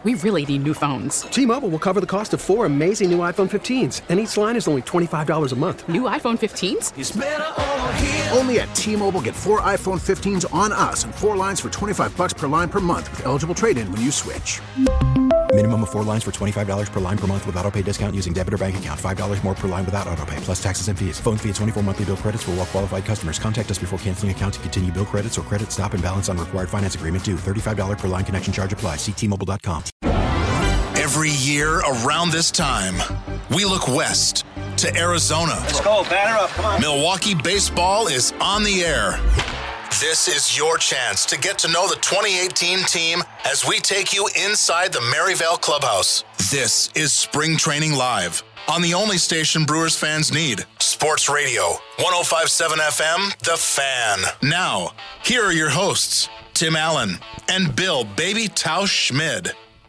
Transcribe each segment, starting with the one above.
We really need new phones. T-Mobile will cover the cost of 4 amazing new iPhone 15s, and each line is only $25 a month. New iPhone 15s? It's better over here. Only at T-Mobile, get 4 iPhone 15s on us and 4 lines for $25 per line per month with eligible trade-in when you switch. Minimum of 4 lines for $25 per line per month with autopay discount using debit or bank account. $5 more per line without autopay, plus taxes and fees. Phone fee at 24 monthly bill credits for well-qualified customers. Contact us before canceling account to continue bill credits or credit stop and balance on required finance agreement due. $35 per line connection charge applies. See T-Mobile.com. Every year around this time, we look west to Arizona. Let's go, batter up, come on. Milwaukee baseball is on the air. This is your chance to get to know the 2018 team as we take you inside the Maryvale Clubhouse. This is Spring Training Live on the only station Brewers fans need. Sports Radio, 105.7 FM, The Fan. Now, here are your hosts, Tim Allen and Bill Baby Tausch Schmid.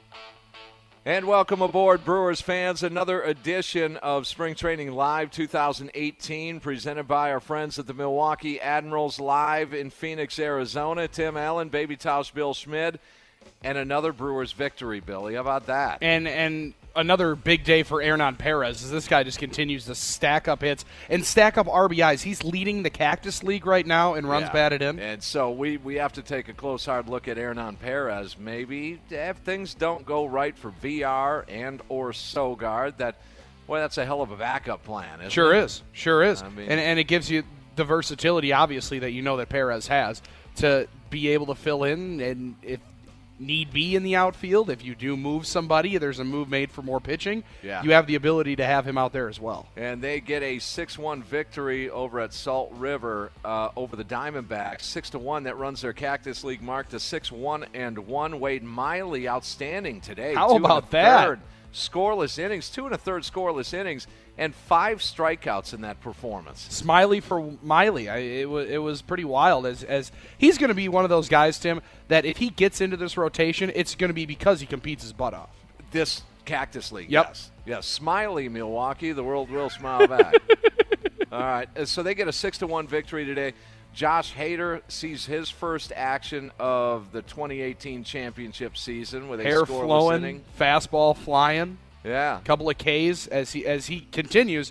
And welcome aboard, Brewers fans. Another edition of Spring Training Live 2018, presented by our friends at the Milwaukee Admirals, live in Phoenix, Arizona. Tim Allen, Baby Tausch, Bill Schmid, and another Brewers victory, Billy. How about that? And another big day for Hernan Perez, as this guy just continues to stack up hits and stack up RBIs. He's leading the Cactus League right now in runs batted in. And so we have to take a close, hard look at Hernan Perez. Maybe if things don't go right for VR and or Sogard, that's a hell of a backup plan, isn't it? Sure is. I mean, and it gives you the versatility, obviously, that you know that Perez has to be able to fill in, and if need be in the outfield, if you do move somebody, there's a move made for more pitching, you have the ability to have him out there as well. And they get a 6-1 victory over at Salt River over the Diamondbacks. 6-1, that runs their Cactus League mark to 6-1-1. Wade Miley, outstanding today. How about that? Scoreless innings, 2 1/3 scoreless innings, and 5 strikeouts in that performance. Smiley for Miley. It was pretty wild, as he's going to be one of those guys, Tim, that if he gets into this rotation, it's going to be because he competes his butt off. This Cactus League, yep. Yes. Smiley, Milwaukee, the world will smile back. All right, so they get a 6-1 victory today. Josh Hader sees his first action of the 2018 championship season with a hair scoreless flowing, inning. fastball flying. Yeah, a couple of Ks as he continues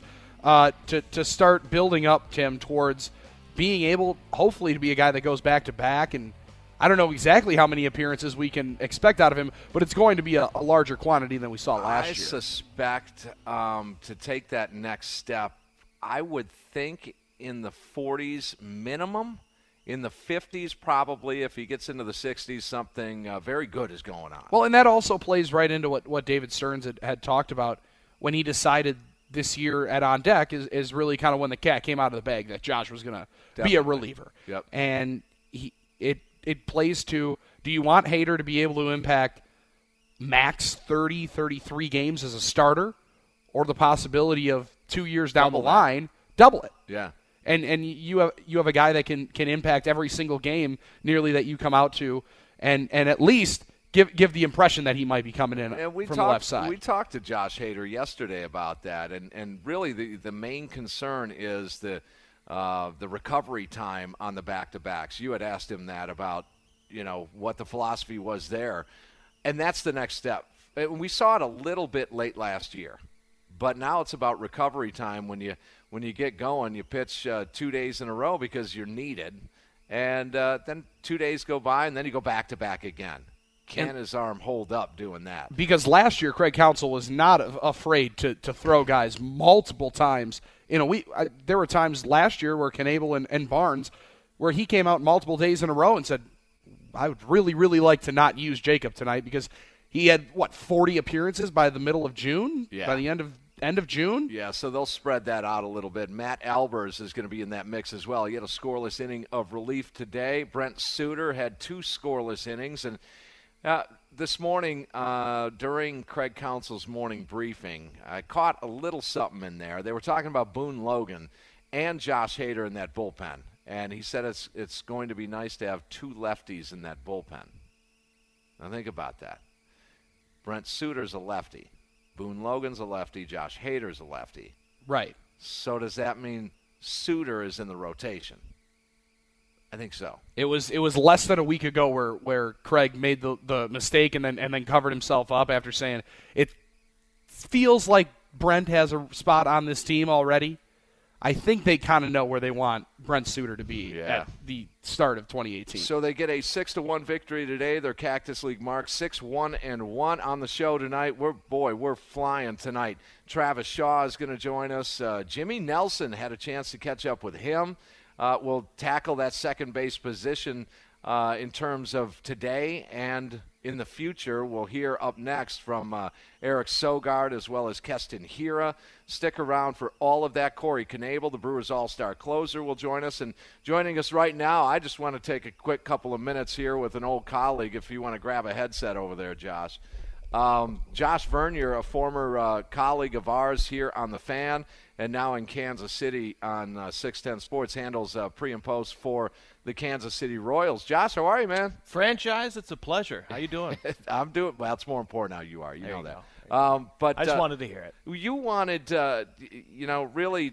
to start building up, Tim, towards being able, hopefully, to be a guy that goes back to back. And I don't know exactly how many appearances we can expect out of him, but it's going to be a larger quantity than we saw last year. I suspect to take that next step, I would think in the 40s minimum. In the 50s, probably. If he gets into the 60s, something very good is going on. Well, and that also plays right into what David Stearns had talked about when he decided this year at On Deck is really kind of when the cat came out of the bag that Josh was going to be a reliever. Yep. And it plays to, do you want Hader to be able to impact max 30, 33 games as a starter, or the possibility of 2 years down the line, double it? Yeah. And you have a guy that can impact every single game nearly that you come out to, and at least give the impression that he might be coming in from the left side. We talked to Josh Hader yesterday about that, and really the main concern is the recovery time on the back-to-backs. You had asked him that about what the philosophy was there, and that's the next step. We saw it a little bit late last year, but now it's about recovery time. When you get going, you pitch 2 days in a row because you're needed, and then 2 days go by, and then you go back-to-back again. Can his arm hold up doing that? Because last year, Craig Counsell was not afraid to throw guys multiple times in a week. There were times last year where Knebel and Barnes, where he came out multiple days in a row and said, I would really, really like to not use Jacob tonight, because he had, 40 appearances by the middle of June? Yeah. By the end of June? Yeah, so they'll spread that out a little bit. Matt Albers is going to be in that mix as well. He had a scoreless inning of relief today. Brent Suter had 2 scoreless innings. And this morning, during Craig Counsell's morning briefing, I caught a little something in there. They were talking about Boone Logan and Josh Hader in that bullpen. And he said it's going to be nice to have 2 lefties in that bullpen. Now think about that. Brent Suter's a lefty. Boone Logan's a lefty. Josh Hader's a lefty. Right. So does that mean Suter is in the rotation? I think so. It was less than a week ago where Craig made the mistake and then covered himself up after saying it feels like Brent has a spot on this team already. I think they kind of know where they want Brent Suter to be at the start of 2018. So they get a 6-1 victory today. Their Cactus League mark 6-1-1 on the show tonight. We're flying tonight. Travis Shaw is going to join us. Jimmy Nelson had a chance to catch up with him. We'll tackle that second base position in terms of today and in the future. We'll hear up next from Eric Sogard as well as Keston Hira. Stick around for all of that. Corey Knebel, the Brewers All-Star closer, will join us. And joining us right now, I just want to take a quick couple of minutes here with an old colleague, if you want to grab a headset over there, Josh. Josh Vernier, a former colleague of ours here on The Fan and now in Kansas City on 610 Sports, handles pre and post for the Kansas City Royals. Josh, how are you, man? Franchise, it's a pleasure. How you doing? I'm doing well. It's more important how you are. You there know you that. But I just wanted to hear it. You wanted, really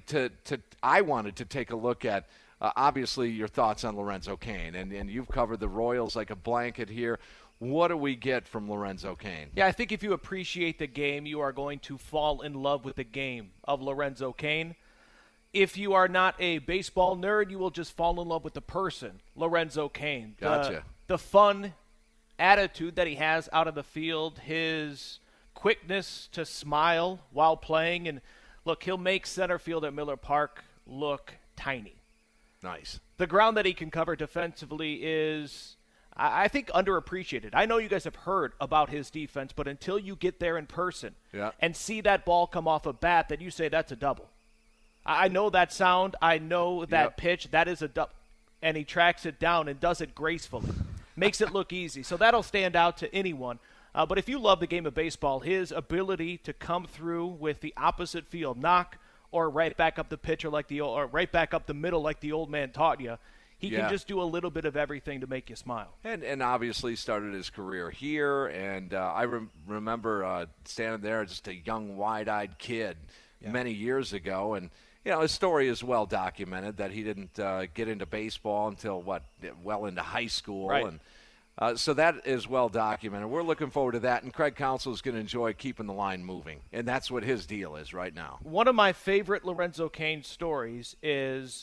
I wanted to take a look at, obviously, your thoughts on Lorenzo Cain, and you've covered the Royals like a blanket here. What do we get from Lorenzo Cain? Yeah, I think if you appreciate the game, you are going to fall in love with the game of Lorenzo Cain. If you are not a baseball nerd, you will just fall in love with the person, Lorenzo Cain. Gotcha. The fun attitude that he has out of the field, his quickness to smile while playing. And, look, he'll make center field at Miller Park look tiny. Nice. The ground that he can cover defensively is, I think, underappreciated. I know you guys have heard about his defense, but until you get there in person and see that ball come off a bat, that you say that's a double. I know that sound. I know that pitch. That is a double. And he tracks it down and does it gracefully. Makes it look easy. So that'll stand out to anyone. But if you love the game of baseball, his ability to come through with the opposite field knock or right back up the pitcher or right back up the middle like the old man taught you, he can just do a little bit of everything to make you smile. And obviously started his career here. And I remember standing there, just a young, wide-eyed kid many years ago. And, his story is well documented that he didn't get into baseball until, well into high school. Right. And so that is well documented. We're looking forward to that. And Craig Counsell is going to enjoy keeping the line moving. And that's what his deal is right now. One of my favorite Lorenzo Cain stories is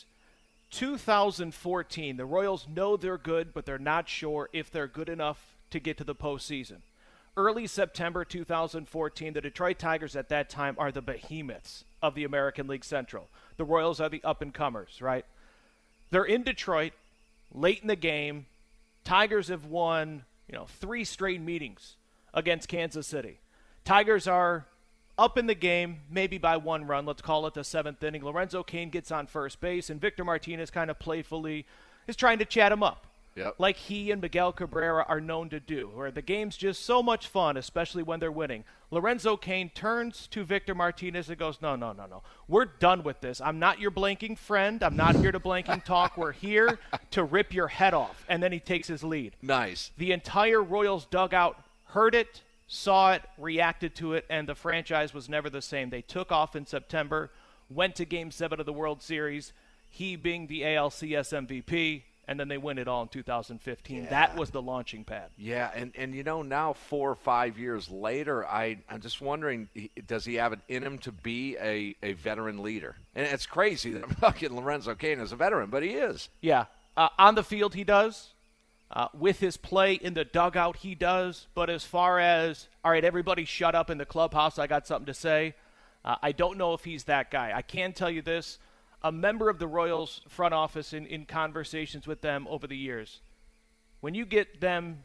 2014. The Royals know they're good, but they're not sure if they're good enough to get to the postseason. Early September 2014, the Detroit Tigers at that time are the behemoths of the American League Central. The Royals are the up-and-comers, right? They're in Detroit, late in the game. Tigers have won, 3 straight meetings against Kansas City. Tigers are up in the game, maybe by 1 run. Let's call it the 7th inning. Lorenzo Cain gets on first base, and Victor Martinez kind of playfully is trying to chat him up. Yep. Like he and Miguel Cabrera are known to do, where the game's just so much fun, especially when they're winning. Lorenzo Cain turns to Victor Martinez and goes, no. We're done with this. I'm not your blanking friend. I'm not here to blanking talk. We're here to rip your head off. And then he takes his lead. Nice. The entire Royals dugout heard it, saw it, reacted to it, and the franchise was never the same. They took off in September, went to Game 7 of the World Series, he being the ALCS MVP, and then they win it all in 2015. Yeah. That was the launching pad. Yeah, and now 4 or 5 years later, I'm just wondering, does he have it in him to be a veteran leader? And it's crazy that fucking Lorenzo Cain is a veteran, but he is. Yeah. On the field, he does. With his play in the dugout, he does. But as far as, all right, everybody shut up in the clubhouse, I got something to say, I don't know if he's that guy. I can tell you this. A member of the Royals front office in conversations with them over the years, when you get them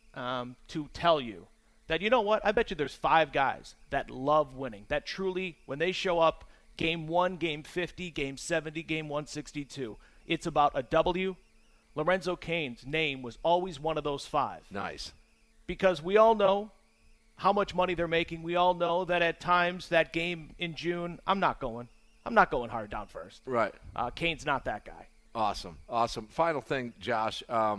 to tell you that, you know what, I bet you there's 5 guys that love winning, that truly, when they show up, game 1, game 50, game 70, game 162, it's about a W. Lorenzo Cain's name was always one of those 5. Nice. Because we all know how much money they're making. We all know that at times that game in June, I'm not going hard down first. Right. Cain's not that guy. Awesome. Final thing, Josh.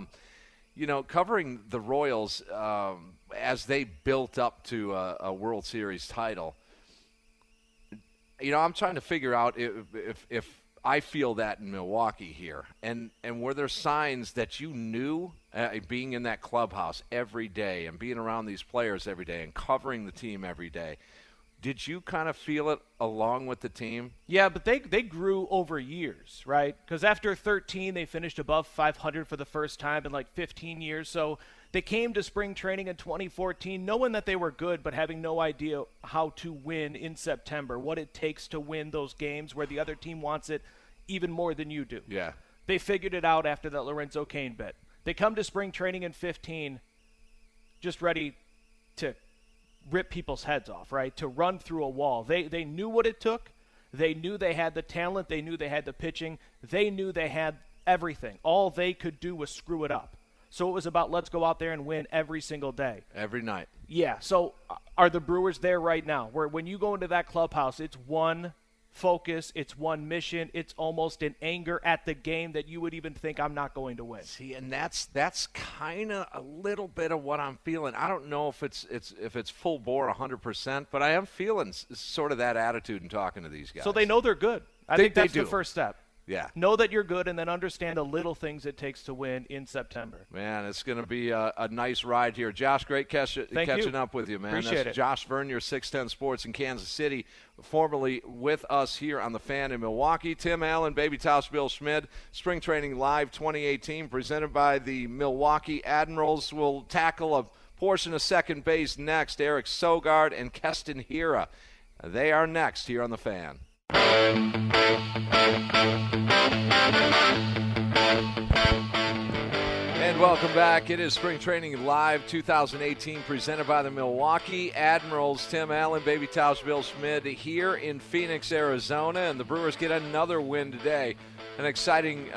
Covering the Royals as they built up to a World Series title, I'm trying to figure out if I feel that in Milwaukee here. And were there signs that you knew, being in that clubhouse every day and being around these players every day and covering the team every day, did you kind of feel it along with the team? Yeah, but they grew over years, right? Because after 13, they finished above 500 for the first time in like 15 years. So they came to spring training in 2014 knowing that they were good, but having no idea how to win in September, what it takes to win those games where the other team wants it even more than you do. Yeah. They figured it out after that Lorenzo Cain bet. They come to spring training in 15 just ready to rip people's heads off, right? To run through a wall. They knew what it took. They knew they had the talent. They knew they had the pitching. They knew they had everything. All they could do was screw it up. So it was about let's go out there and win every single day. Every night. Yeah. So are the Brewers there right now? Where when you go into that clubhouse, it's one focus, it's one mission, it's almost an anger at the game that you would even think I'm not going to win. See, and that's kind of a little bit of what I'm feeling. I don't know if it's full bore 100%, but I am feeling sort of that attitude in talking to these guys. So they know they're good. I think that's the first step. Yeah. Know that you're good and then understand the little things it takes to win in September. Man, it's going to be a nice ride here. Josh, great catching up with you, man. Appreciate it. Josh Vernier, 610 Sports in Kansas City, formerly with us here on The Fan in Milwaukee. Tim Allen, Baby Toss, Bill Schmid, Spring Training Live 2018, presented by the Milwaukee Admirals. We'll tackle a portion of second base next. Eric Sogard and Keston Hiura. They are next here on The Fan. And welcome back. It is Spring Training Live 2018 presented by the Milwaukee Admirals. Tim Allen, Baby Tausch, Bill Schmid here in Phoenix, Arizona. And the Brewers get another win today. An exciting,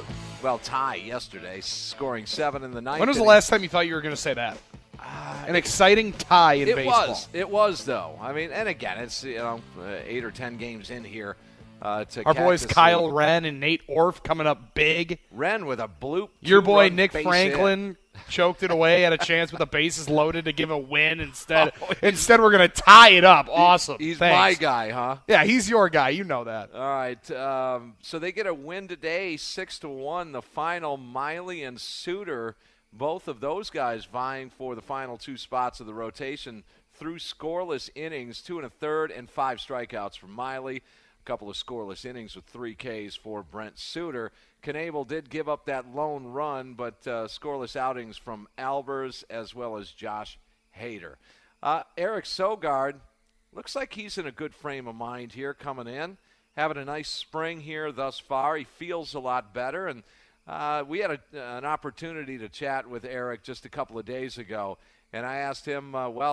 tie yesterday, scoring 7 in the ninth. When was the last time you thought you were going to say that? An exciting tie in baseball. It was, though. I mean, and again, it's 8 or 10 games in here. Our boys Kyle Wren and Nate Orf coming up big. Wren with a bloop. Your boy Nick Franklin choked it away, had a chance with the bases loaded to give a win instead. Instead, we're going to tie it up. Awesome. He's Thanks. my guy, huh? Yeah, he's your guy. You know that. All right. So they get a win today, 6-1. The final, Miley and Suter. Both of those guys vying for the final 2 spots of the rotation through scoreless innings, 2 1/3 and 5 strikeouts for Miley. A couple of scoreless innings with 3 Ks for Brent Suter. Knebel did give up that lone run, but scoreless outings from Albers as well as Josh Hader. Eric Sogard, looks like he's in a good frame of mind here coming in, having a nice spring here thus far. He feels a lot better, and we had an opportunity to chat with Eric just a couple of days ago, and I asked him,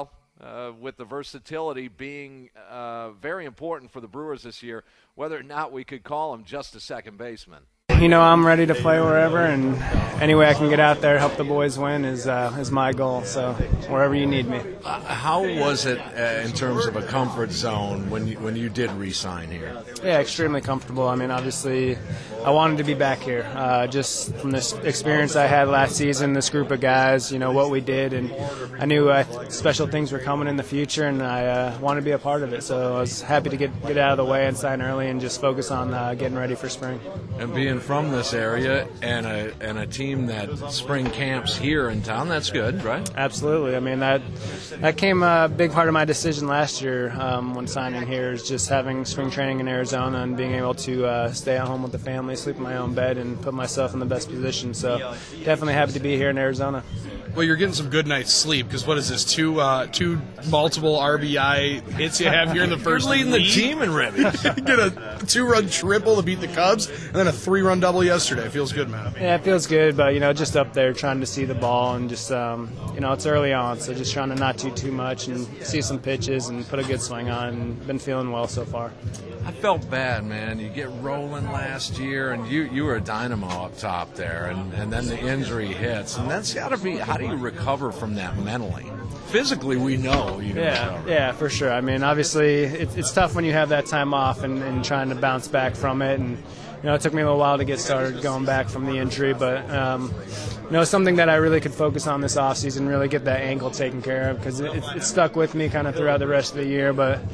with the versatility being very important for the Brewers this year, whether or not we could call him just a second baseman. You know, I'm ready to play wherever, and any way I can get out there, help the boys win is my goal. So wherever you need me. How was it in terms of a comfort zone when you did re-sign here? Yeah, extremely comfortable. I mean, obviously, I wanted to be back here. Just from this experience I had last season, this group of guys, you know, what we did, and I knew special things were coming in the future, and I wanted to be a part of it. So I was happy to get out of the way and sign early and just focus on getting ready for spring. And being from this area and a team that spring camps here in town, that's good, right? Absolutely. I mean, that came a big part of my decision last year when signing here, is just having spring training in Arizona and being able to stay at home with the family, sleep in my own bed, and put myself in the best position. So definitely happy to be here in Arizona. Well, you're getting some good night's sleep, because what is this, two multiple RBI hits you have here in the first You're leading the team in ribbies. You get a 2-run triple to beat the Cubs, and then a 3-run double yesterday. It feels good, man. Yeah, it feels good, but, you know, just up there trying to see the ball and just, you know, it's early on, so just trying to not do too much and see some pitches and put a good swing on, and been feeling well so far. I felt bad, man. You get rolling last year, and you were a dynamo up top there, and then the injury hits, and that's got to be, how do you recover from that mentally? Physically, we know you can recover. Yeah, for sure. I mean, obviously, it's tough when you have that time off and trying to bounce back from it, and you know, it took me a little while to get started going back from the injury, but you know, something that I really could focus on this offseason, really get that ankle taken care of, because it stuck with me kind of throughout the rest of the year, but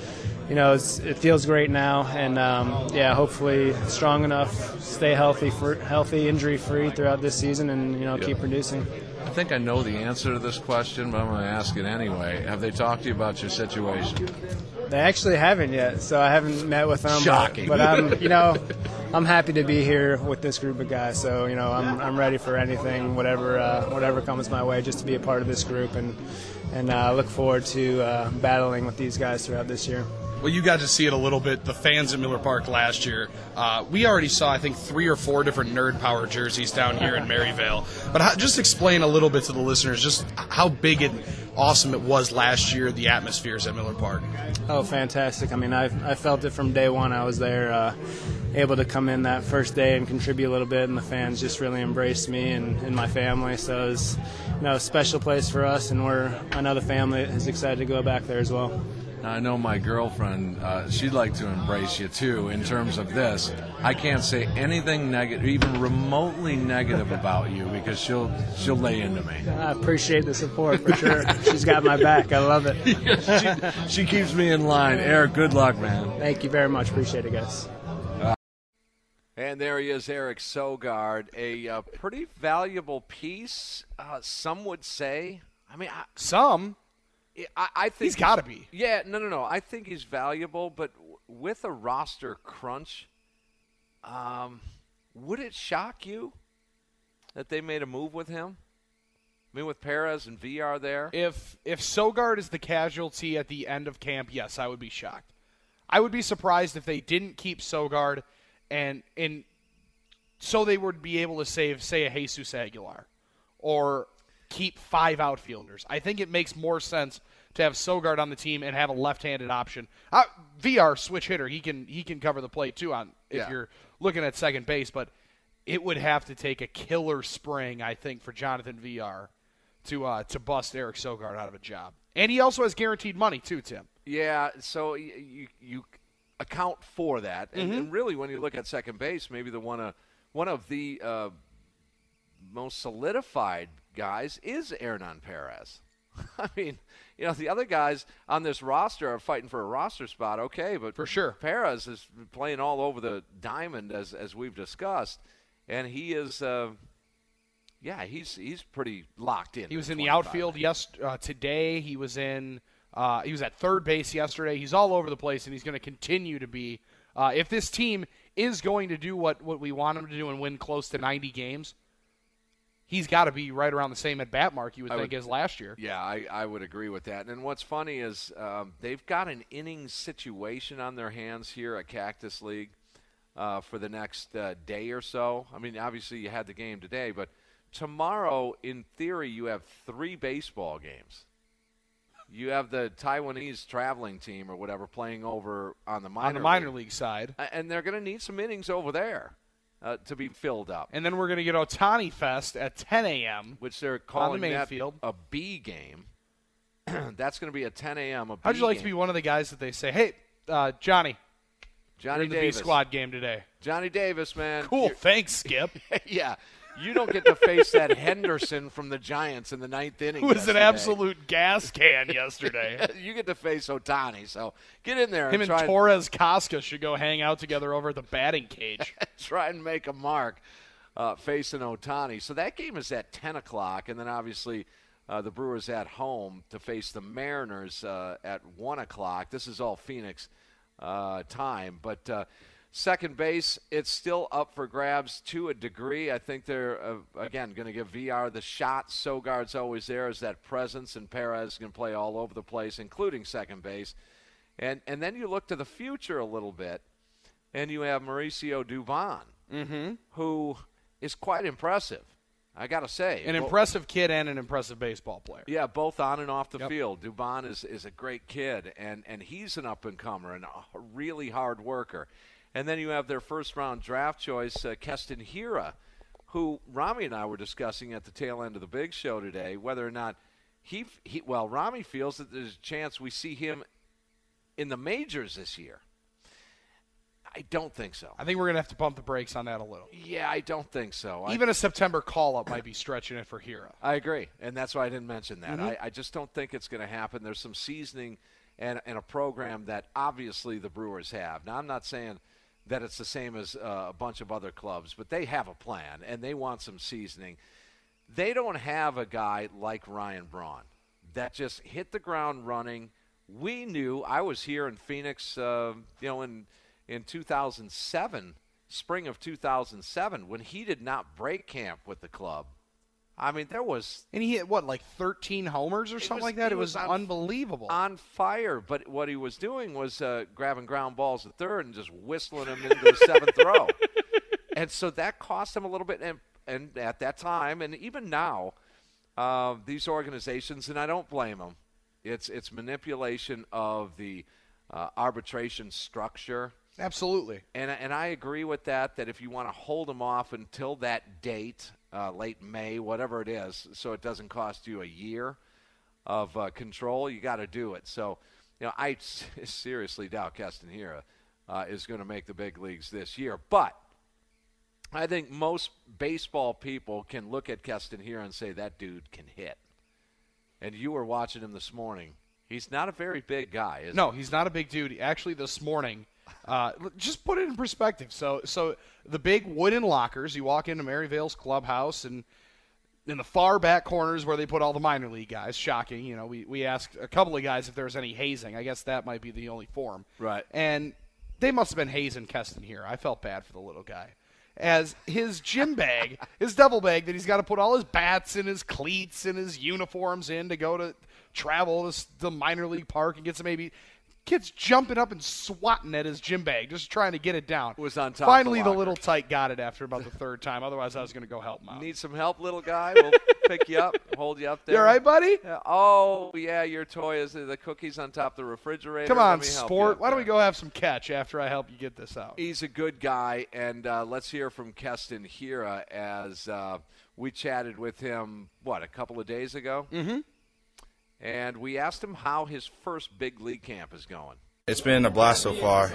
it feels great now, and hopefully strong enough, stay healthy, injury-free throughout this season, and keep producing. I think I know the answer to this question, but I'm going to ask it anyway. Have they talked to you about your situation? They actually haven't yet, so I haven't met with them. Shocking. But I'm happy to be here with this group of guys. So I'm ready for anything, whatever comes my way, just to be a part of this group, and look forward to battling with these guys throughout this year. Well, you got to see it a little bit, the fans at Miller Park last year. We already saw, I think, 3 or 4 different Nerd Power jerseys down here in Maryvale. But just explain a little bit to the listeners just how big and awesome it was last year, the atmospheres at Miller Park. Oh, fantastic. I mean, I felt it from day one. I was there, able to come in that first day and contribute a little bit, and the fans just really embraced me and my family. So it was a special place for us, and I know the family is excited to go back there as well. I know my girlfriend, she'd like to embrace you, too, in terms of this. I can't say anything negative, even remotely negative about you, because she'll lay into me. I appreciate the support, for sure. She's got my back. I love it. She keeps me in line. Eric, good luck, man. Thank you very much. Appreciate it, guys. And there he is, Eric Sogard, a pretty valuable piece, some would say. I mean, I think he's got to be. Yeah, no. I think he's valuable, but with a roster crunch, would it shock you that they made a move with him? I mean, with Perez and VR there? If Sogard is the casualty at the end of camp, yes, I would be shocked. I would be surprised if they didn't keep Sogard and so they would be able to save, say, a Jesus Aguilar or keep 5 outfielders. I think it makes more sense to have Sogard on the team and have a left-handed option. VR switch hitter, he can cover the plate too if you're looking at second base, but it would have to take a killer spring, I think, for Jonathan VR to bust Eric Sogard out of a job. And he also has guaranteed money too, Tim. Yeah, so you account for that, and really when you look at second base, maybe one of the most solidified guys is Hernan Perez. I mean, the other guys on this roster are fighting for a roster spot, okay, but for sure, Perez is playing all over the diamond as we've discussed, and he is, he's pretty locked in. He was in the outfield today. He was at third base yesterday. He's all over the place, and he's going to continue to be. If this team is going to do what we want him to do and win close to 90 games, he's got to be right around the same at-bat mark, you would think, as last year. Yeah, I would agree with that. And what's funny is they've got an innings situation on their hands here at Cactus League for the next day or so. I mean, obviously you had the game today, but tomorrow, in theory, you have 3 baseball games. You have the Taiwanese traveling team or whatever playing over on the minor league side. And they're going to need some innings over there. To be filled up. And then we're going to get Ohtani Fest at 10 a.m., which they're calling on the main that field. A B game. That's going to be at 10 a.m. How'd you like to be one of the guys that they say, hey, Johnny Davis. The B squad game today. Johnny Davis, man. Cool. Thanks, Skip. Yeah. You don't get to face that Henderson from the Giants in the 9th inning. Who was an absolute gas can yesterday. You get to face Ohtani, so get in there. Him and Torres Casca should go hang out together over at the batting cage. Try and make a mark facing Ohtani. So that game is at 10 o'clock, and then obviously the Brewers at home to face the Mariners at 1 o'clock. This is all Phoenix time, but second base, it's still up for grabs to a degree. I think they're, again, going to give VR the shot. Sogard's always there as that presence, and Perez can play all over the place, including second base. And then you look to the future a little bit, and you have Mauricio Dubon, who is quite impressive, I got to say. An impressive kid and an impressive baseball player. Yeah, both on and off the field. Dubon is a great kid, and he's an up-and-comer and a really hard worker. And then you have their first-round draft choice, Keston Hiura, who Rami and I were discussing at the tail end of the big show today, whether or not Rami feels that there's a chance we see him in the majors this year. I don't think so. I think we're going to have to pump the brakes on that a little. Yeah, I don't think so. Even a September call-up might be stretching it for Hiura. I agree, and that's why I didn't mention that. I just don't think it's going to happen. There's some seasoning and a program that obviously the Brewers have. Now, I'm not saying that it's the same as a bunch of other clubs, but they have a plan, and they want some seasoning. They don't have a guy like Ryan Braun that just hit the ground running. We knew, I was here in Phoenix, in 2007, spring of 2007, when he did not break camp with the club. I mean, there was... And he hit, 13 homers or something like that? It was unbelievable. On fire. But what he was doing was grabbing ground balls at third and just whistling them into the seventh row. And so that cost him a little bit. And at that time, and even now, these organizations, and I don't blame them, it's manipulation of the arbitration structure. Absolutely. And I agree with that if you want to hold them off until that date, late May, whatever it is, so it doesn't cost you a year of control, you got to do it. So, I seriously doubt Keston Hiura is going to make the big leagues this year. But I think most baseball people can look at Keston Hiura and say, that dude can hit. And you were watching him this morning. He's not a very big guy, is he? No, he's not a big dude. Actually, this morning, just put it in perspective. So the big wooden lockers, you walk into Maryvale's clubhouse, and in the far back corners where they put all the minor league guys, shocking, we asked a couple of guys if there was any hazing. I guess that might be the only form. Right. And they must have been hazing Keston here. I felt bad for the little guy. As his gym bag, his duffel bag that he's got to put all his bats and his cleats and his uniforms in to go to travel to the minor league park and get some maybe. Kids jumping up and swatting at his gym bag, just trying to get it down. Was on top. Finally, of the little tyke got it after about the third time. Otherwise, I was going to go help him out. Need some help, little guy? We'll pick you up, hold you up there. You all right, buddy? Yeah, your toy is the cookies on top of the refrigerator. Come on, sport. Why don't we go have some catch after I help you get this out? He's a good guy, and let's hear from Keston Hiura as we chatted with him, a couple of days ago? Mm-hmm. And we asked him how his first big league camp is going. It's been a blast so far.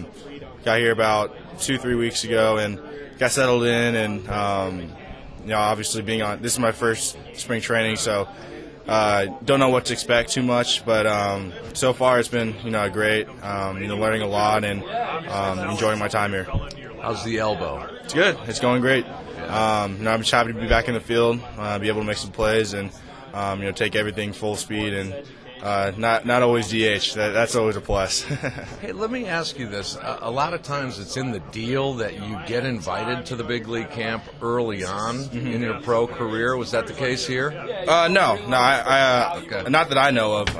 Got here about 2-3 weeks ago and got settled in, and obviously this is my first spring training, so don't know what to expect too much, but so far it's been great. Learning a lot and enjoying my time here. How's the elbow? It's good. It's going great. I'm just happy to be back in the field, be able to make some plays, and take everything full speed and. Not always DH. That's always a plus. Hey, let me ask you this. A lot of times it's in the deal that you get invited to the big league camp early on in your pro career. Was that the case here? No. Okay. Not that I know of.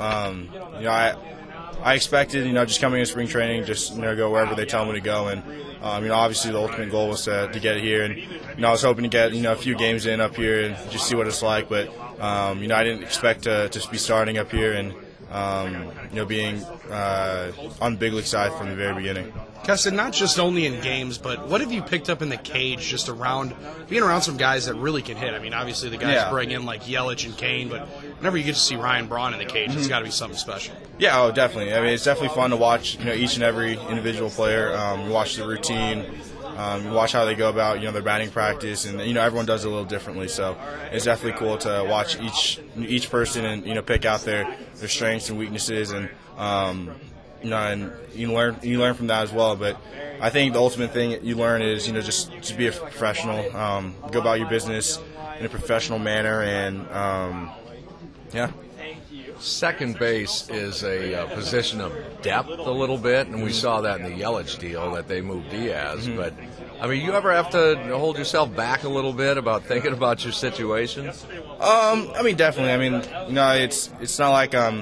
I expected, just coming in spring training, just go wherever they tell me to go, and obviously the ultimate goal was to get it here, and I was hoping to get a few games in up here and just see what it's like, but I didn't expect to be starting up here and being on the big league side from the very beginning. Keston, not just only in games, but what have you picked up in the cage just being around some guys that really can hit? I mean, obviously the guys bring in like Yelich and Kane, but whenever you get to see Ryan Braun in the cage, it's got to be something special. Yeah, definitely. I mean, it's definitely fun to watch each and every individual player. You watch the routine. You watch how they go about their batting practice, and everyone does it a little differently. So it's definitely cool to watch each person and pick out their strengths and weaknesses, and and you learn from that as well. But I think the ultimate thing you learn is just to be a professional, go about your business in a professional manner, and Second base is a position of depth a little bit, and we saw that in the Yelich deal that they moved Diaz. But, I mean, you ever have to hold yourself back a little bit about thinking about your situation? I mean, definitely. I mean, it's not like I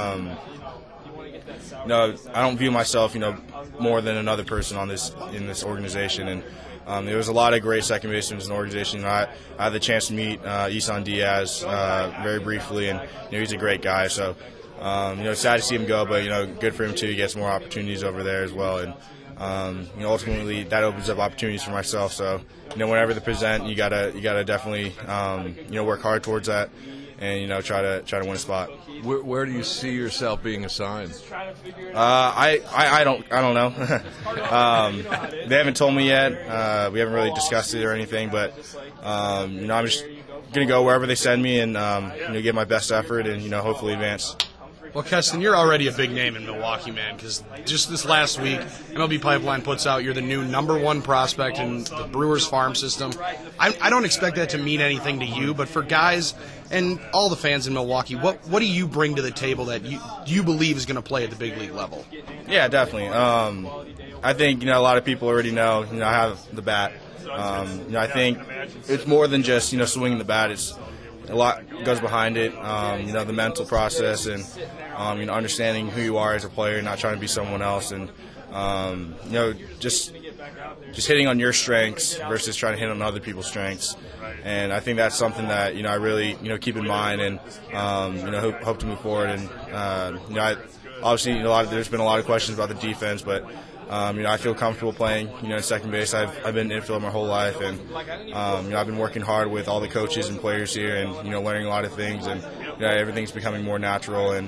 don't view myself, more than another person in this organization, and there was a lot of great second basemen in the organization. I had the chance to meet Isan Diaz very briefly, and he's a great guy. So sad to see him go, but good for him too. He gets more opportunities over there as well, and ultimately that opens up opportunities for myself. So whenever they present, you gotta definitely work hard towards that, and try to win a spot. Where do you see yourself being assigned? I don't know. They haven't told me yet. We haven't really discussed it or anything, but I'm just gonna go wherever they send me and give my best effort and hopefully advance. Well, Keston, you're already a big name in Milwaukee, man, because just this last week, MLB Pipeline puts out you're the new #1 prospect in the Brewers farm system. I don't expect that to mean anything to you, but for guys and all the fans in Milwaukee, what do you bring to the table that you believe is going to play at the big league level? Yeah, definitely. I think, a lot of people already know, I have the bat. I think it's more than just, swinging the bat. It's a lot goes behind it, the mental process and, understanding who you are as a player, not trying to be someone else, and, just hitting on your strengths versus trying to hit on other people's strengths. And I think that's something that, I really, keep in mind and, hope to move forward. And, obviously, there's been a lot of questions about the defense, but I feel comfortable playing, in second base. I've been in infield my whole life, and I've been working hard with all the coaches and players here, and learning a lot of things, and everything's becoming more natural. And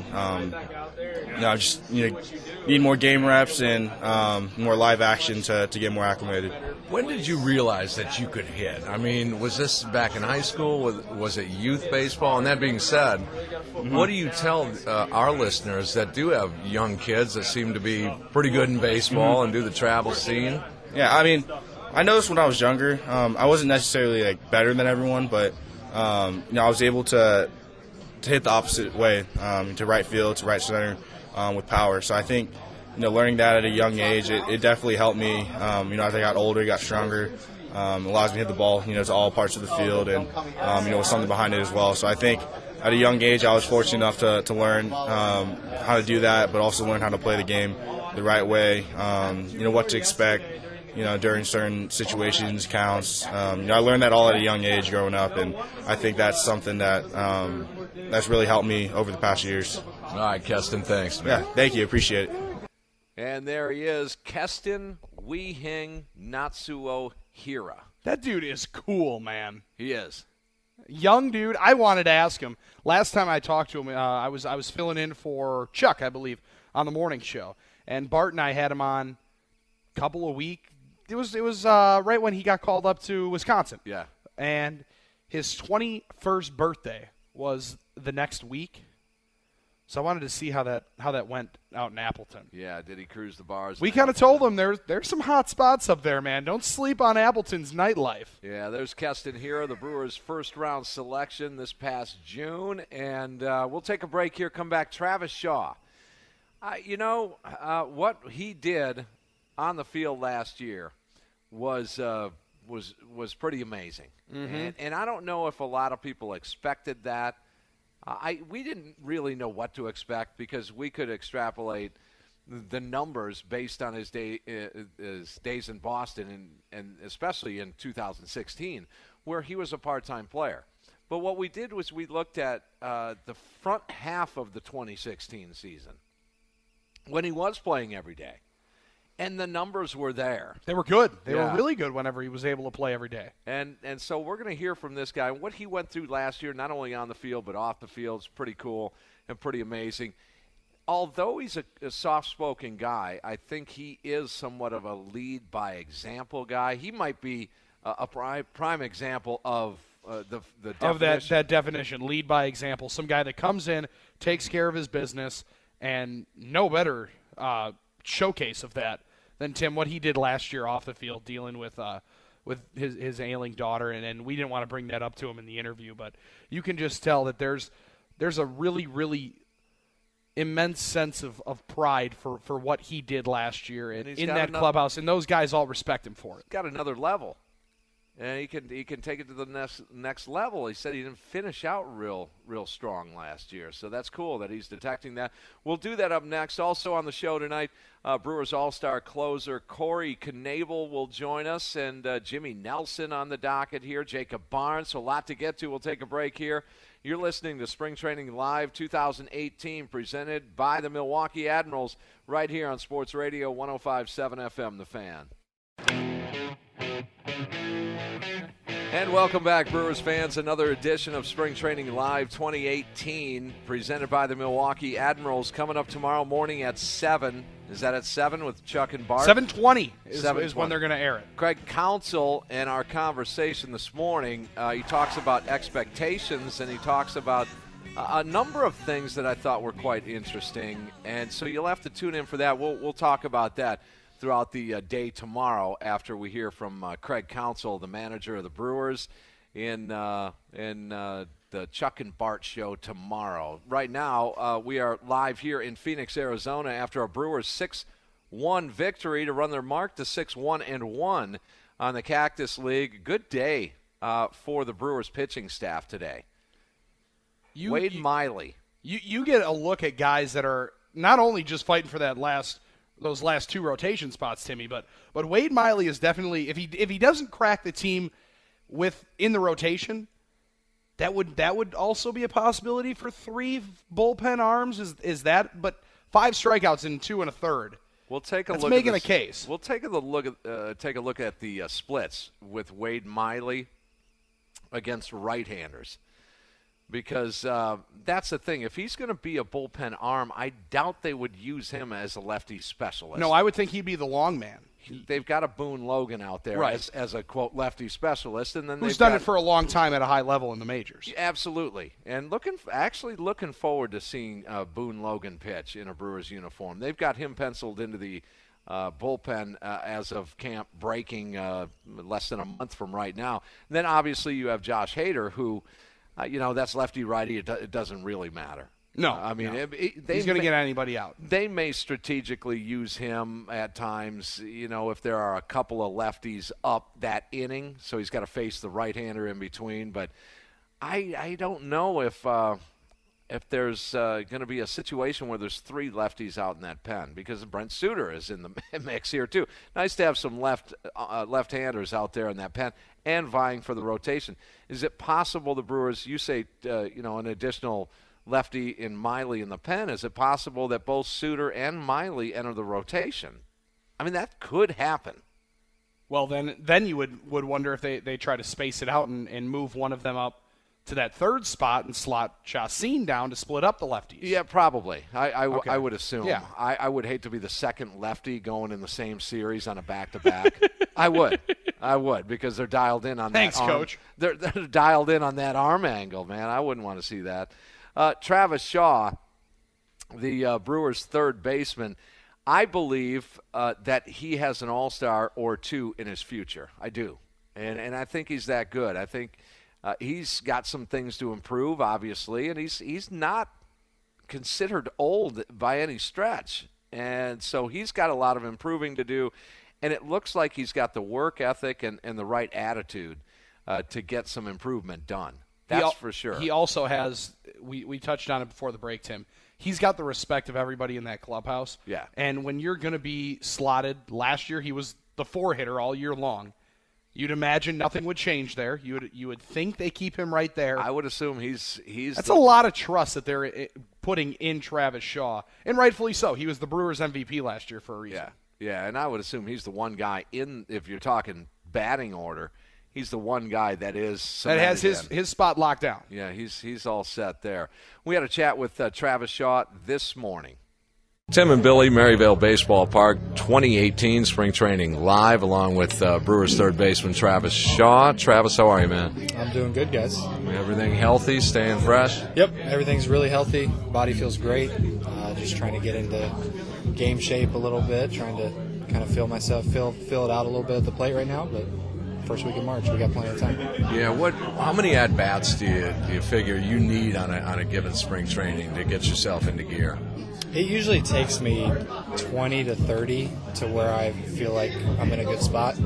I just need more game reps and more live action to get more acclimated. When did you realize that you could hit? I mean, was this back in high school? Was it youth baseball? And that being said, what do you tell our listeners that do have young kids that seem to be pretty good in baseball and do the travel scene? Yeah, I mean, I noticed when I was younger, I wasn't necessarily better than everyone, but I was able to hit the opposite way, to right field, to right center, with power. So I think, learning that at a young age, it definitely helped me. As I got older, got stronger. Allows me to hit the ball, to all parts of the field, and with something behind it as well. So I think at a young age, I was fortunate enough to learn how to do that, but also learn how to play the game the right way. What to expect, during certain situations, counts. I learned that all at a young age growing up, and I think that's something that that's really helped me over the past years. All right, Keston, thanks, man. Yeah, thank you. Appreciate it. And there he is, Keston Weehing Natsuo Hira. That dude is cool, man. He is. Young dude. I wanted to ask him. Last time I talked to him, I was filling in for Chuck, I believe, on the morning show. And Bart and I had him on a couple of weeks. It was right when he got called up to Wisconsin. Yeah. And his 21st birthday was the next week. So I wanted to see how that went out in Appleton. Yeah, did he cruise the bars? We kind of told him there's some hot spots up there, man. Don't sleep on Appleton's nightlife. Yeah, there's Keston Hira, the Brewers' first-round selection this past June. And we'll take a break here, come back. Travis Shaw. What he did on the field last year was pretty amazing. Mm-hmm. And I don't know if a lot of people expected that. We didn't really know what to expect because we could extrapolate the numbers based on his days in Boston and especially in 2016 where he was a part-time player. But what we did was we looked at the front half of the 2016 season when he was playing every day. And the numbers were there. They were good. They were really good whenever he was able to play every day. And so we're going to hear from this guy. What he went through last year, not only on the field but off the field, is pretty cool and pretty amazing. Although he's a soft-spoken guy, I think he is somewhat of a lead-by-example guy. He might be a prime example of the definition. Of that definition, lead by example. Some guy that comes in, takes care of his business, and no better showcase of that than Tim, what he did last year off the field dealing with his ailing daughter, and we didn't want to bring that up to him in the interview, but you can just tell that there's a really, really immense sense of pride for what he did last year in that clubhouse, and those guys all respect him for it. He's got another level. And he can take it to the next level. He said he didn't finish out real strong last year, so that's cool that he's detecting that. We'll do that up next. Also on the show tonight, Brewers All-Star closer Corey Knebel will join us, and Jimmy Nelson on the docket here, Jacob Barnes. So a lot to get to. We'll take a break here. You're listening to Spring Training Live 2018, presented by the Milwaukee Admirals, right here on Sports Radio 105.7 FM, The Fan. And welcome back, Brewers fans. Another edition of Spring Training Live 2018, presented by the Milwaukee Admirals, coming up tomorrow morning at 7. Is that at 7 with Chuck and Bart? 7:20 is when they're going to air it. Craig Counsell, in our conversation this morning, he talks about expectations, and he talks about a number of things that I thought were quite interesting, and so you'll have to tune in for that. We'll talk about that throughout the day tomorrow after we hear from Craig Counsell, the manager of the Brewers, in the Chuck and Bart show tomorrow. Right now, we are live here in Phoenix, Arizona, after a Brewers 6-1 victory to run their mark to 6-1-1 on the Cactus League. Good day for the Brewers pitching staff today. Wade Miley. You get a look at guys that are not only just fighting for those last two rotation spots, Timmy, but Wade Miley is definitely, if he doesn't crack the team in the rotation, that would also be a possibility for 3 bullpen arms. Is that? But 5 strikeouts in 2 1/3. We'll take a That's look. Making at a case. We'll take a look at the splits with Wade Miley against right-handers, because that's the thing. If he's going to be a bullpen arm, I doubt they would use him as a lefty specialist. No, I would think he'd be the long man. They've got a Boone Logan out there as a, quote, lefty specialist. And then who's done it for a long time at a high level in the majors. Absolutely. And looking forward to seeing Boone Logan pitch in a Brewers uniform. They've got him penciled into the bullpen as of camp breaking less than a month from right now. And then obviously you have Josh Hader, who, that's lefty-righty. It doesn't really matter. No. I mean, no. He's going to get anybody out. They may strategically use him at times, if there are a couple of lefties up that inning, so he's got to face the right-hander in between. But I don't know if there's going to be a situation where there's 3 lefties out in that pen, because Brent Suter is in the mix here too. Nice to have some left-handers out there in that pen and vying for the rotation. Is it possible the Brewers, you say, an additional lefty in Miley in the pen, is it possible that both Suter and Miley enter the rotation? I mean, that could happen. Well, then you would wonder if they try to space it out and move one of them up to that third spot and slot Chacin down to split up the lefties. Yeah, probably. I would assume. Yeah. I would hate to be the second lefty going in the same series on a back-to-back. I would, because they're dialed in on Thanks, that arm. Coach. They're dialed in on that arm angle, man. I wouldn't want to see that. Travis Shaw, the Brewers' third baseman, I believe that he has an all-star or 2 in his future. I do. And I think he's that good. I think he's got some things to improve, obviously, and he's not considered old by any stretch. And so he's got a lot of improving to do, and it looks like he's got the work ethic and the right attitude to get some improvement done. That's for sure. He also has, we touched on it before the break, Tim, he's got the respect of everybody in that clubhouse. Yeah. And when you're going to be slotted, last year he was the 4-hitter all year long. You'd imagine nothing would change there. You would think they keep him right there. I would assume he's That's a lot of trust that they're putting in Travis Shaw, and rightfully so. He was the Brewers MVP last year for a reason. Yeah, and I would assume he's the one guy if you're talking batting order, he's the one guy that has his spot locked down. Yeah, he's all set there. We had a chat with Travis Shaw this morning. Tim and Billy, Maryvale Baseball Park, 2018 spring training live, along with Brewers third baseman Travis Shaw. Travis, how are you, man? I'm doing good, guys. Everything healthy, staying fresh? Yep, everything's really healthy. Body feels great. Just trying to get into game shape a little bit, trying to kind of feel it out a little bit at the plate right now, but first week of March, we got plenty of time. Yeah, how many at-bats do you figure you need on a given spring training to get yourself into gear? It usually takes me 20 to 30 to where I feel like I'm in a good spot.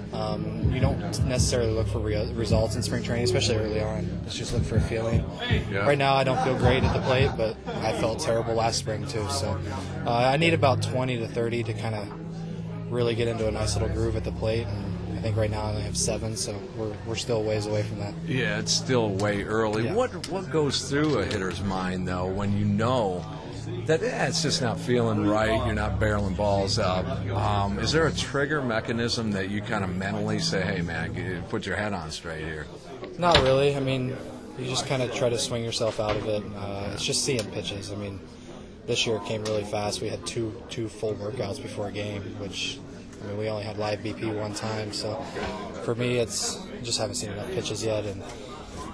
You don't necessarily look for results in spring training, especially early on. Let's just look for a feeling. Yeah. Right now I don't feel great at the plate, but I felt terrible last spring too. So I need about 20 to 30 to kind of really get into a nice little groove at the plate. And I think right now I only have 7, so we're still ways away from that. Yeah, it's still way early. Yeah. What goes through a hitter's mind, though, when you know that it's just not feeling right, you're not barreling balls up? Is there a trigger mechanism that you kind of mentally say, hey, man, put your head on straight here? Not really. I mean, you just kind of try to swing yourself out of it. It's just seeing pitches. I mean, this year it came really fast. We had two full workouts before a game, which, I mean, we only had live BP one time. So for me, I just haven't seen enough pitches yet. And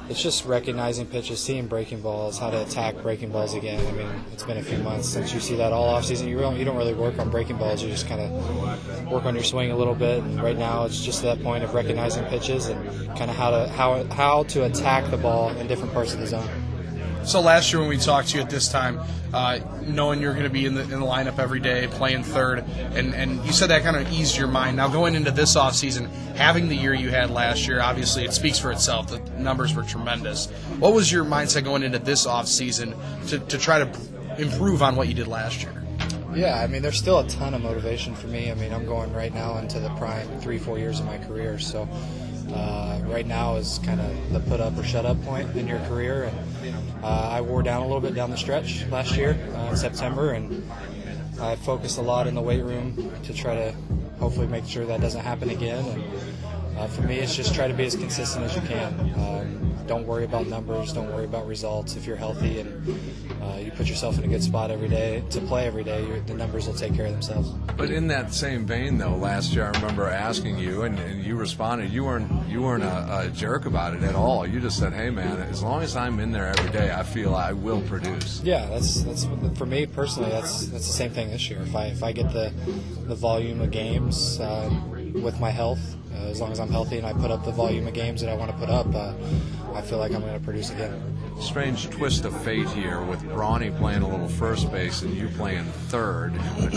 it's just recognizing pitches, seeing breaking balls, how to attack breaking balls again. I mean, it's been a few months since you see that all off season. You don't really work on breaking balls. You just kind of work on your swing a little bit. And right now, it's just that point of recognizing pitches and kind of how to attack the ball in different parts of the zone. So last year when we talked to you at this time, knowing you're going to be in the lineup every day, playing third, and you said that kind of eased your mind. Now going into this offseason, having the year you had last year, obviously it speaks for itself. The numbers were tremendous. What was your mindset going into this offseason to try to improve on what you did last year? Yeah, I mean, there's still a ton of motivation for me. I mean, I'm going right now into the prime 3-4 years of my career, so right now is kind of the put up or shut up point in your career. And I wore down a little bit down the stretch last year in September, and I focused a lot in the weight room to try to hopefully make sure that doesn't happen again. And for me, it's just try to be as consistent as you can. Don't worry about numbers. Don't worry about results. If you're healthy and you put yourself in a good spot every day to play every day, the numbers will take care of themselves. But in that same vein, though, last year I remember asking you, and you responded. You weren't a jerk about it at all. You just said, "Hey, man, as long as I'm in there every day, I feel I will produce." Yeah, that's for me personally. That's the same thing this year. If I get the volume of games with my health. As long as I'm healthy and I put up the volume of games that I want to put up, I feel like I'm going to produce again. Strange twist of fate here with Brawny playing a little first base and you playing third.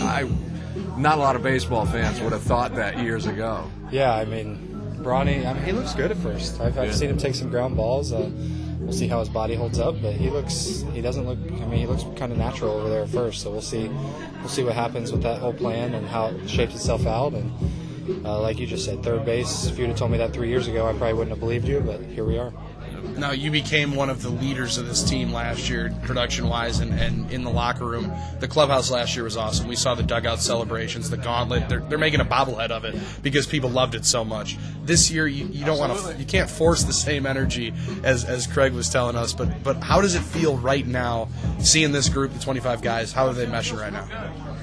Not a lot of baseball fans would have thought that years ago. Yeah, I mean, Brawny, he looks good at first. I've seen him take some ground balls. We'll see how his body holds up, but he looks kind of natural over there at first. So we'll see what happens with that whole plan and how it shapes itself out. And like you just said, third base, if you'd have told me that 3 years ago, I probably wouldn't have believed you, but here we are. Now, you became one of the leaders of this team last year, production-wise, and in the locker room. The clubhouse last year was awesome. We saw the dugout celebrations, the gauntlet. They're making a bobblehead of it because people loved it so much. This year, you don't want to, you can't force the same energy as Craig was telling us. But how does it feel right now, seeing this group, the 25 guys? How are they meshing right now?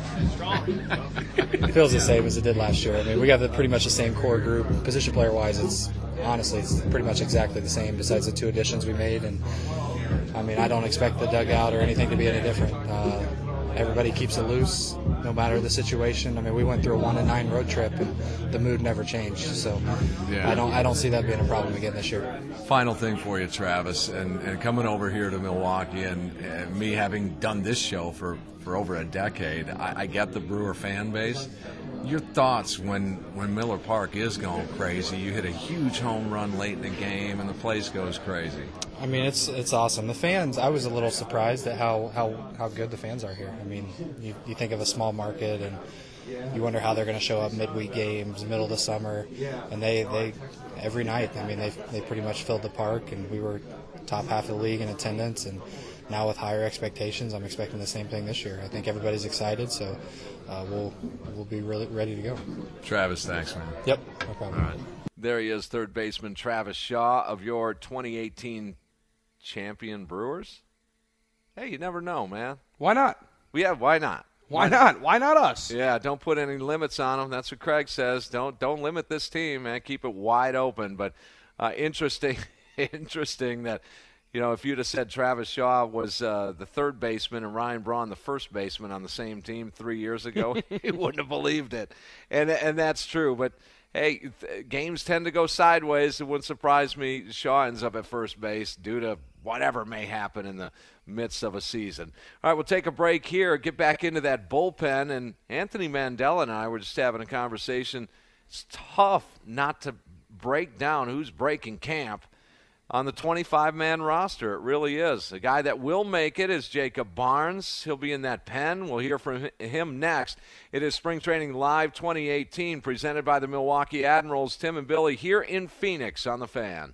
It feels the same as it did last year. I mean, we got pretty much the same core group. Position player-wise, it's pretty much exactly the same besides the 2 additions we made. And, I mean, I don't expect the dugout or anything to be any different. Everybody keeps it loose no matter the situation. I mean, we went through a 1-9 road trip, and the mood never changed. So yeah. I don't see that being a problem again this year. Final thing for you, Travis, and coming over here to Milwaukee and me having done this show for over a decade, I get the Brewer fan base. Your thoughts when Miller Park is going crazy? You hit a huge home run late in the game, and the place goes crazy. I mean, it's awesome. The fans, I was a little surprised at how good the fans are here. I mean, you think of a small market, and you wonder how they're going to show up midweek games, middle of the summer, and they every night. I mean, they pretty much filled the park, and we were top half of the league in attendance, and now with higher expectations, I'm expecting the same thing this year. I think everybody's excited, so we'll be really ready to go. Travis, thanks, man. Yep, no problem. All right. There he is, third baseman Travis Shaw of your 2018 champion Brewers. Hey, you never know, man. Why not? Yeah, why not? Why not? Why not us? Yeah, don't put any limits on them. That's what Craig says. Don't limit this team, man. Keep it wide open. But interesting that, you know, if you'd have said Travis Shaw was the third baseman and Ryan Braun the first baseman on the same team 3 years ago, you wouldn't have believed it. And that's true. But, hey, games tend to go sideways. It wouldn't surprise me Shaw ends up at first base due to whatever may happen in the midst of a season. All right, we'll take a break here, get back into that bullpen. And Anthony Mandela and I were just having a conversation. It's tough not to break down who's breaking camp on the 25-man roster. It really is. A guy that will make it is Jacob Barnes. He'll be in that pen. We'll hear from him next. It is Spring Training Live 2018 presented by the Milwaukee Admirals. Tim and Billy here in Phoenix on The Fan.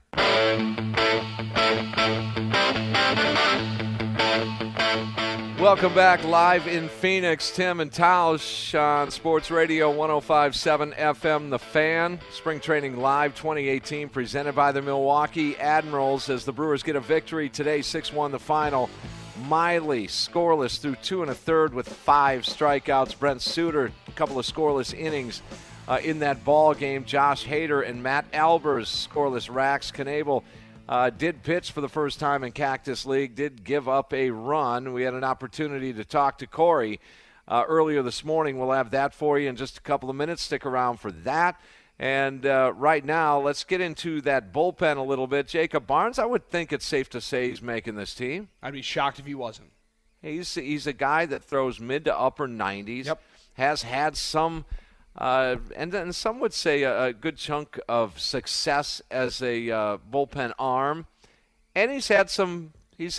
Welcome back live in Phoenix. Tim and Tausch on Sports Radio 105.7 FM, The Fan. Spring Training Live 2018 presented by the Milwaukee Admirals as the Brewers get a victory today, 6-1 the final. Miley scoreless through 2 1/3 with 5 strikeouts. Brent Suter, a couple of scoreless innings in that ball game. Josh Hader and Matt Albers scoreless racks. Knebel did pitch for the first time in Cactus League, did give up a run. We had an opportunity to talk to Corey earlier this morning. We'll have that for you in just a couple of minutes. Stick around for that. And right now, let's get into that bullpen a little bit. Jacob Barnes, I would think it's safe to say he's making this team. I'd be shocked if he wasn't. He's a guy that throws mid to upper 90s, has had some, and then some would say a good chunk of success as a bullpen arm, and he's had some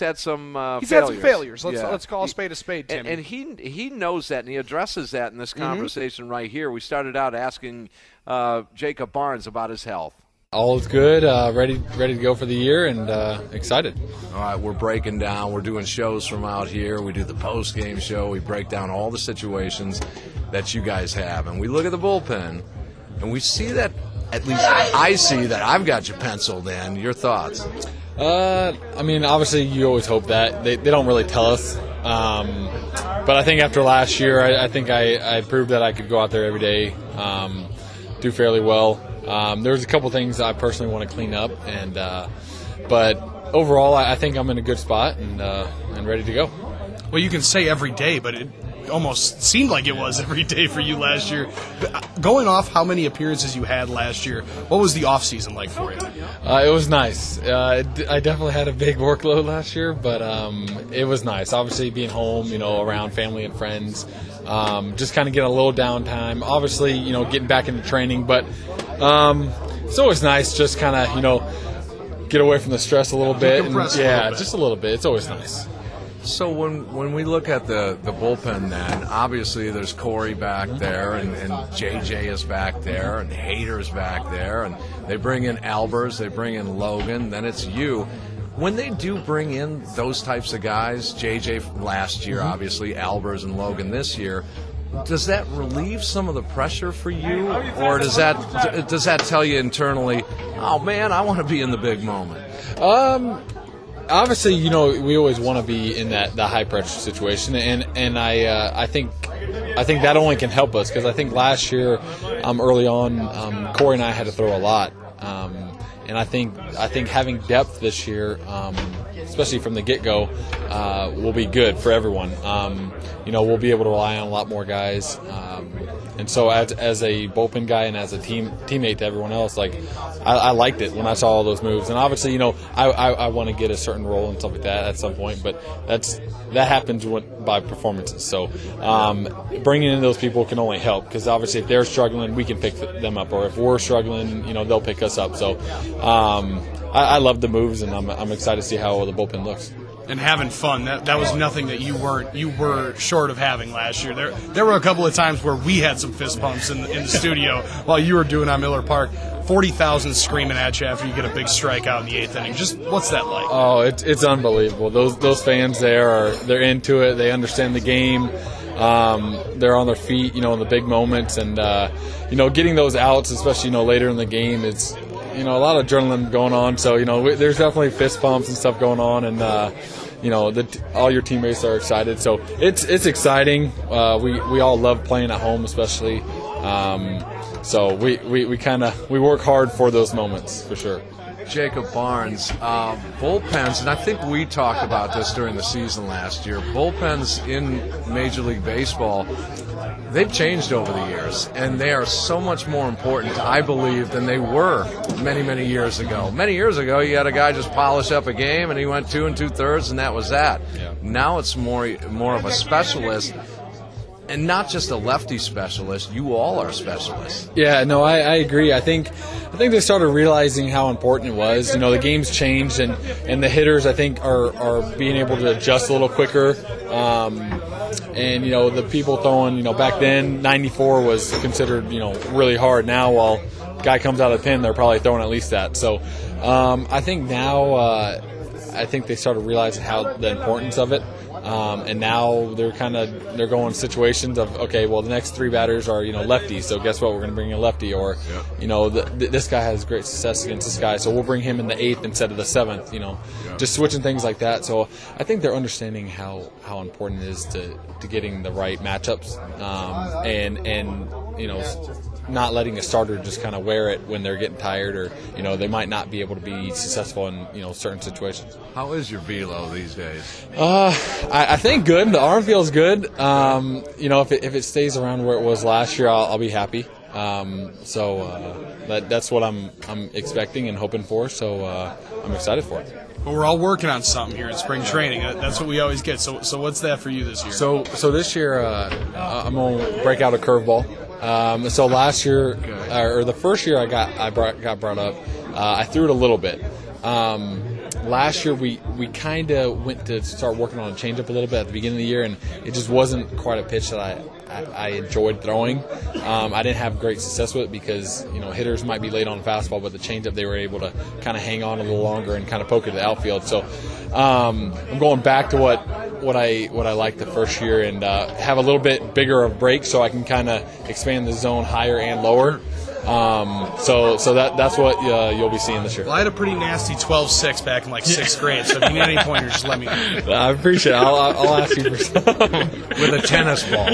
failures. Let's call a spade, Timmy. And he knows that, and he addresses that in this conversation right here. We started out asking Jacob Barnes about his health. All is good, ready to go for the year, and excited. All right, we're breaking down. We're doing shows from out here. We do the post-game show. We break down all the situations that you guys have. And we look at the bullpen, and we see that, at least I see that I've got you penciled in. Your thoughts? I mean, obviously you always hope that. They don't really tell us. But I think after last year, I think I proved that I could go out there every day, do fairly well. There's a couple things I personally want to clean up, but overall, I think I'm in a good spot and ready to go. Well, you can say every day, but it almost seemed like it was every day for you last year. Going off how many appearances you had last year, what was the off season like for you? It was nice. I definitely had a big workload last year, but it was nice. Obviously, being home, around family and friends, just kind of get a little downtime. Obviously, getting back into training, but it's always nice just kind of, get away from the stress a little bit. Just a little bit. It's always nice. So when we look at the bullpen then, obviously there's Corey back there, and JJ is back there, and Hader's back there, and they bring in Albers, they bring in Logan, then it's you. When they do bring in those types of guys, JJ last year obviously, Albers and Logan this year, does that relieve some of the pressure for you, or does that tell you internally, oh man, I want to be in the big moment? Obviously, we always want to be in that high pressure situation, and I think that only can help us, because I think last year, early on, Corey and I had to throw a lot, and I think having depth this year, especially from the get-go, will be good for everyone. We'll be able to rely on a lot more guys. And so as a bullpen guy and as a teammate to everyone else, I liked it when I saw all those moves. And obviously, I want to get a certain role and stuff like that at some point, but that happens by performances. So bringing in those people can only help, because obviously if they're struggling, we can pick them up, or if we're struggling, they'll pick us up. So I love the moves, and I'm excited to see how the bullpen looks. And having fun, that was nothing that you were short of having last year. There were a couple of times where we had some fist pumps in the studio while you were doing on Miller Park. 40,000 screaming at you after you get a big strikeout in the 8th inning. Just what's that like? Oh, it's unbelievable. Those fans they're into it. They understand the game. They're on their feet, in the big moments, and getting those outs, especially later in the game, it's a lot of adrenaline going on. So there's definitely fist pumps and stuff going on, and all your teammates are excited. So it's exciting. We all love playing at home, especially. So we work hard for those moments for sure. Jacob Barnes, bullpens, and I think we talked about this during the season last year, bullpens in Major League Baseball, they've changed over the years, and they are so much more important, I believe, than they were many, many years ago. Many years ago, you had a guy just polish up a game, and he went 2 2/3, and that was that. Yeah. Now it's more of a specialist. And not just a lefty specialist, you all are specialists. Yeah, no, I agree. I think they started realizing how important it was. The game's changed, and the hitters, I think, are being able to adjust a little quicker. And the people throwing, back then 94 was considered, really hard. Now, while guy comes out of the pen, they're probably throwing at least that. So I think now, I think they started realizing the importance of it. And now they're going situations of, okay, well, the next 3 batters are, lefties, so guess what, we're going to bring in a lefty, or, this guy has great success against this guy, so we'll bring him in the 8th instead of the 7th, just switching things like that. So I think they're understanding how important it is to getting the right matchups, and not letting a starter just kind of wear it when they're getting tired, or they might not be able to be successful in certain situations. How is your velo these days? I think good. The arm feels good. If it stays around where it was last year, I'll be happy. That's what I'm expecting and hoping for. So I'm excited for it. But we're all working on something here in spring training. That's what we always get. So what's that for you this year? So this year I'm gonna break out a curveball. So last year, or the first year I got brought up, I threw it a little bit. Last year we kind of went to start working on a changeup a little bit at the beginning of the year, and it just wasn't quite a pitch that I enjoyed throwing. I didn't have great success with it because hitters might be late on fastball, but the changeup they were able to kind of hang on a little longer and kind of poke it to the outfield. So I'm going back to what I liked the first year and have a little bit bigger of break so I can kind of expand the zone higher and lower. So that's what you'll be seeing this year. Well, I had a pretty nasty 12-6 back in like 6th grade, so if you need any pointers, just let me know. I appreciate it. I'll ask you for some. With a tennis ball.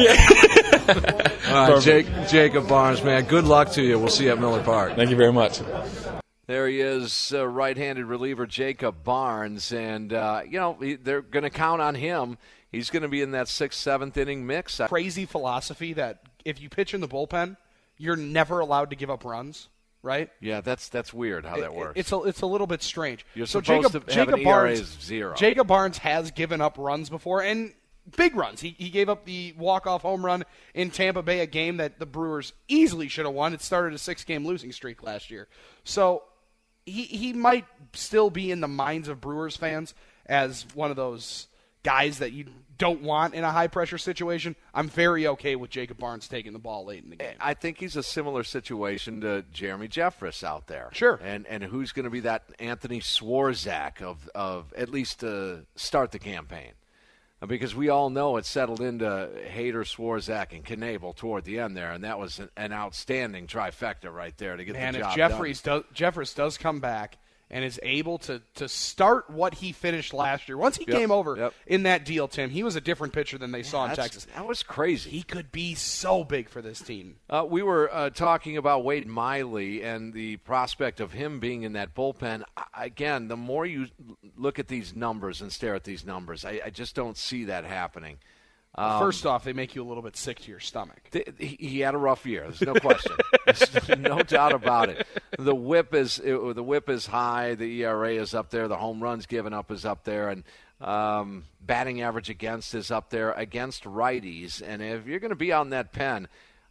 All right, Jacob Barnes, man, good luck to you. We'll see you at Miller Park. Thank you very much. There he is, right-handed reliever Jacob Barnes, and they're going to count on him. He's going to be in that 6th, 7th inning mix. Crazy philosophy that if you pitch in the bullpen, you're never allowed to give up runs, right? Yeah, that's weird how that works. It's a little bit strange. You're supposed to have an ERA of 0. Jacob Barnes has given up runs before, and big runs. He gave up the walk-off home run in Tampa Bay, a game that the Brewers easily should have won. It started a 6-game losing streak last year. So he might still be in the minds of Brewers fans as one of those guys that you don't want in a high-pressure situation. I'm very okay with Jacob Barnes taking the ball late in the game. I think he's a similar situation to Jeremy Jeffress out there. Sure. And who's going to be that Anthony Swarzak of at least to start the campaign? Because we all know it settled into Hader, Swarzak, and Knebel toward the end there, and that was an outstanding trifecta right there to get the job done. If Jeffress does come back and is able to start what he finished last year. Once he came over in that deal, Tim, he was a different pitcher than they saw in Texas. That was crazy. He could be so big for this team. We were talking about Wade Miley and the prospect of him being in that bullpen. Again, the more you look at these numbers and stare at these numbers, I just don't see that happening. First off, they make you a little bit sick to your stomach. He had a rough year. There's no question. There's no doubt about it. The whip is high. The ERA is up there. The home runs given up is up there, and batting average against is up there against righties. And if you're going to be on that pen,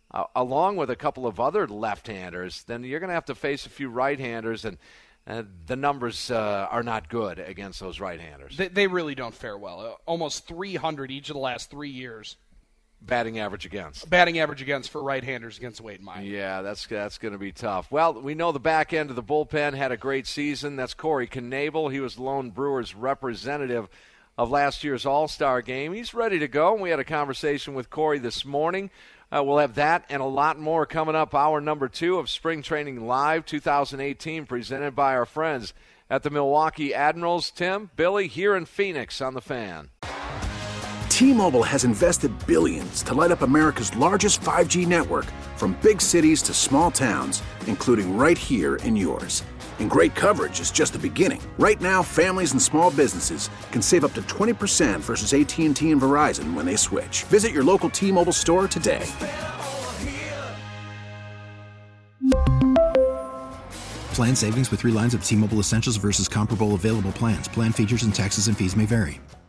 along with a couple of other left-handers, then you're going to have to face a few right-handers, and the numbers are not good against those right-handers. They really don't fare well. Almost 300 each of the last 3 years. Batting average against for right-handers against Wade Miley. Yeah, that's going to be tough. Well, we know the back end of the bullpen had a great season. That's Corey Knebel. He was the lone Brewers representative of last year's All-Star game. He's ready to go. We had a conversation with Corey this morning. We'll have that and a lot more coming up. Hour number 2 of Spring Training Live 2018, presented by our friends at the Milwaukee Admirals. Tim, Billy, here in Phoenix on The Fan. T-Mobile has invested billions to light up America's largest 5G network, from big cities to small towns, including right here in yours. And great coverage is just the beginning. Right now, families and small businesses can save up to 20% versus AT&T and Verizon when they switch. Visit your local T-Mobile store today. Plan savings with 3 lines of T-Mobile Essentials versus comparable available plans. Plan features and taxes and fees may vary.